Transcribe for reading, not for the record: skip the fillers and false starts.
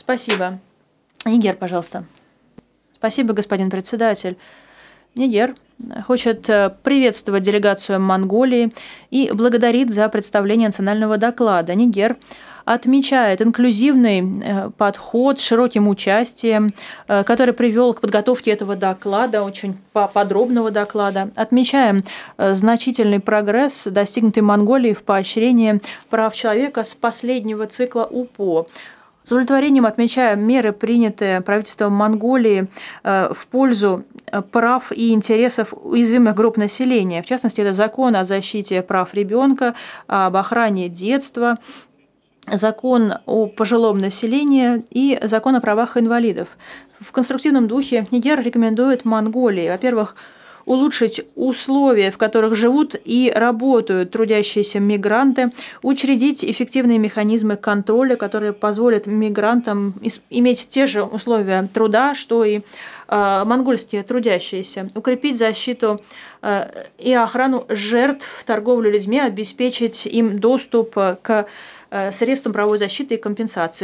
Спасибо. Нигер, пожалуйста. Спасибо, господин председатель. Нигер хочет приветствовать делегацию Монголии и благодарит за представление национального доклада. Нигер отмечает инклюзивный подход с широким участием, который привел к подготовке этого доклада, очень подробного доклада. Отмечаем значительный прогресс, достигнутый Монголией в поощрении прав человека с последнего цикла УПО. С удовлетворением отмечаем меры, принятые правительством Монголии в пользу прав и интересов уязвимых групп населения. В частности, это закон о защите прав ребенка, об охране детства, закон о пожилом населении и закон о правах инвалидов. В конструктивном духе Нигер рекомендует Монголии, во-первых, улучшить условия, в которых живут и работают трудящиеся мигранты, учредить эффективные механизмы контроля, которые позволят мигрантам иметь те же условия труда, что и монгольские трудящиеся, укрепить защиту и охрану жертв торговли людьми, обеспечить им доступ к средствам правовой защиты и компенсации.